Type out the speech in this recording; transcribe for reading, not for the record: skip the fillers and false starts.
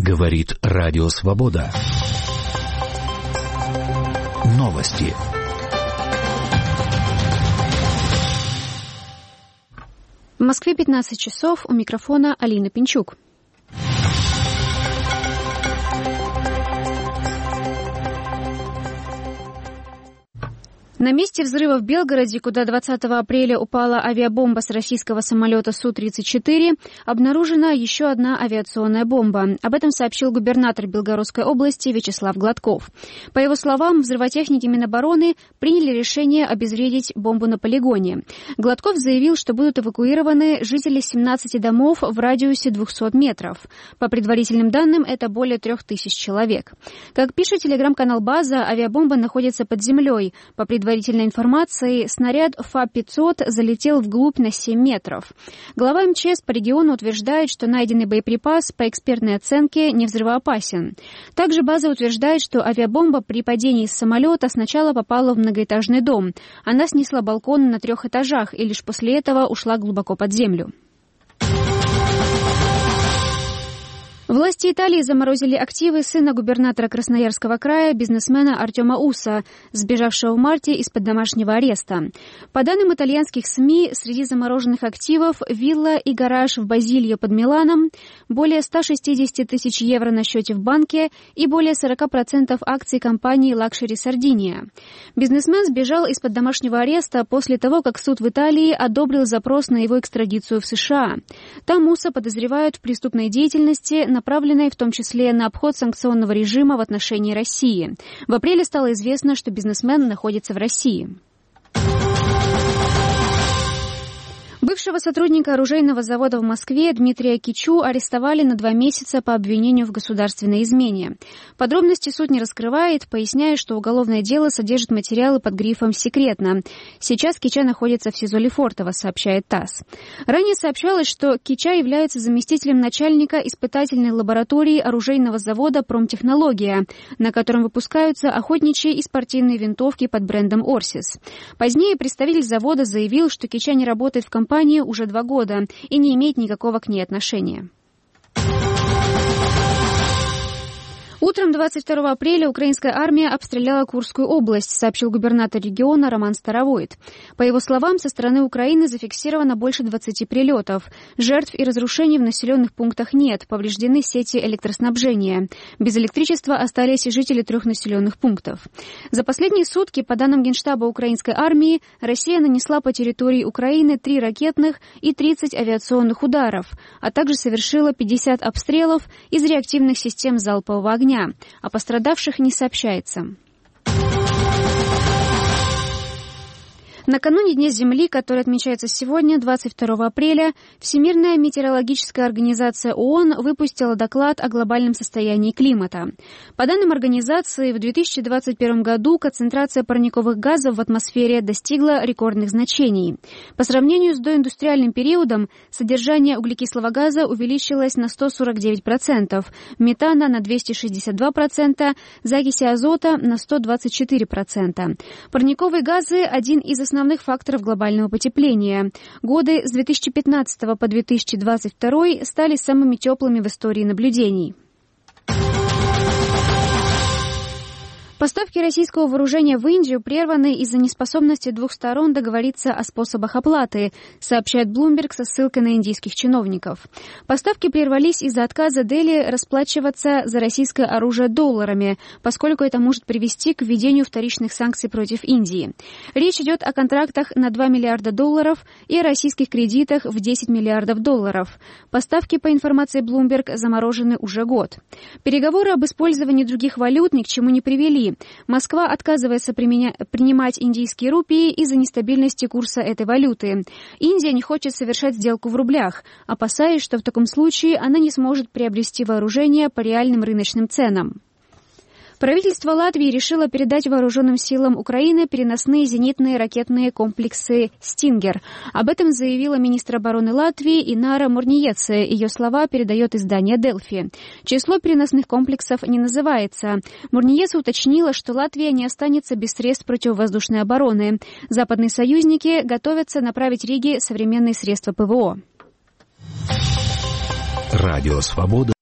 Говорит Радио Свобода. Новости. В Москве 15 часов, у микрофона Алина Пинчук. На месте взрыва в Белгороде, куда 20 апреля упала авиабомба с российского самолета Су-34, обнаружена еще одна авиационная бомба. Об этом сообщил губернатор Белгородской области Вячеслав Гладков. По его словам, взрывотехники Минобороны приняли решение обезвредить бомбу на полигоне. Гладков заявил, что будут эвакуированы жители 17 домов в радиусе 200 метров. По предварительным данным, это более 3000 человек. Как пишет телеграм-канал «База», авиабомба находится под землей. По предварительной информации, снаряд ФА-500 залетел вглубь на 7 метров. Глава МЧС по региону утверждает, что найденный боеприпас по экспертной оценке не взрывоопасен. Также база утверждает, что авиабомба при падении с самолета сначала попала в многоэтажный дом. Она снесла балкон на 3 этажах и лишь после этого ушла глубоко под землю. Власти Италии заморозили активы сына губернатора Красноярского края, бизнесмена Артема Уса, сбежавшего в марте из-под домашнего ареста. По данным итальянских СМИ, среди замороженных активов вилла и гараж в Базильо под Миланом, более 160 тысяч евро на счете в банке и более 40% акций компании «Лакшери Сардиния». Бизнесмен сбежал из-под домашнего ареста после того, как суд в Италии одобрил запрос на его экстрадицию в США. Там Уса подозревают в преступной деятельности, направленной в том числе на обход санкционного режима в отношении России. В апреле стало известно, что бизнесмен находится в России. Бывшего сотрудника оружейного завода в Москве Дмитрия Кичу арестовали на 2 месяца по обвинению в государственной измене. Подробности суд не раскрывает, поясняя, что уголовное дело содержит материалы под грифом «секретно». Сейчас Кича находится в СИЗО Лефортово, сообщает ТАСС. Ранее сообщалось, что Кича является заместителем начальника испытательной лаборатории оружейного завода «Промтехнология», на котором выпускаются охотничьи и спортивные винтовки под брендом «Орсис». Позднее представитель завода заявил, что Кича не работает в компании уже 2 года и не имеет никакого к ней отношения. Утром 22 апреля украинская армия обстреляла Курскую область, сообщил губернатор региона Роман Старовойт. По его словам, со стороны Украины зафиксировано больше 20 прилетов. Жертв и разрушений в населенных пунктах нет, повреждены сети электроснабжения. Без электричества остались и жители 3 населенных пунктов. За последние сутки, по данным Генштаба украинской армии, Россия нанесла по территории Украины 3 ракетных и 30 авиационных ударов, а также совершила 50 обстрелов из реактивных систем залпового огня. О пострадавших не сообщается. Накануне Дня Земли, который отмечается сегодня, 22 апреля, Всемирная метеорологическая организация ООН выпустила доклад о глобальном состоянии климата. По данным организации, в 2021 году концентрация парниковых газов в атмосфере достигла рекордных значений. По сравнению с доиндустриальным периодом, содержание углекислого газа увеличилось на 149%, метана на 262%, закиси азота на 124%. Парниковые газы – один из основных факторов глобального потепления. Годы с 2015 по 2022 стали самыми теплыми в истории наблюдений. Поставки российского вооружения в Индию прерваны из-за неспособности 2 сторон договориться о способах оплаты, сообщает Bloomberg со ссылкой на индийских чиновников. Поставки прервались из-за отказа Дели расплачиваться за российское оружие долларами, поскольку это может привести к введению вторичных санкций против Индии. Речь идет о контрактах на $2 миллиарда и о российских кредитах в $10 миллиардов. Поставки, по информации Bloomberg, заморожены уже год. Переговоры об использовании других валют ни к чему не привели. Москва отказывается принимать индийские рупии из-за нестабильности курса этой валюты. Индия не хочет совершать сделку в рублях, опасаясь, что в таком случае она не сможет приобрести вооружение по реальным рыночным ценам. Правительство Латвии решило передать вооруженным силам Украины переносные зенитные ракетные комплексы «Стингер». Об этом заявила министр обороны Латвии Инара Мурниеце. Ее слова передает издание «Делфи». Число переносных комплексов не называется. Мурниеце уточнила, что Латвия не останется без средств противовоздушной обороны. Западные союзники готовятся направить Риге современные средства ПВО. Радио «Свобода».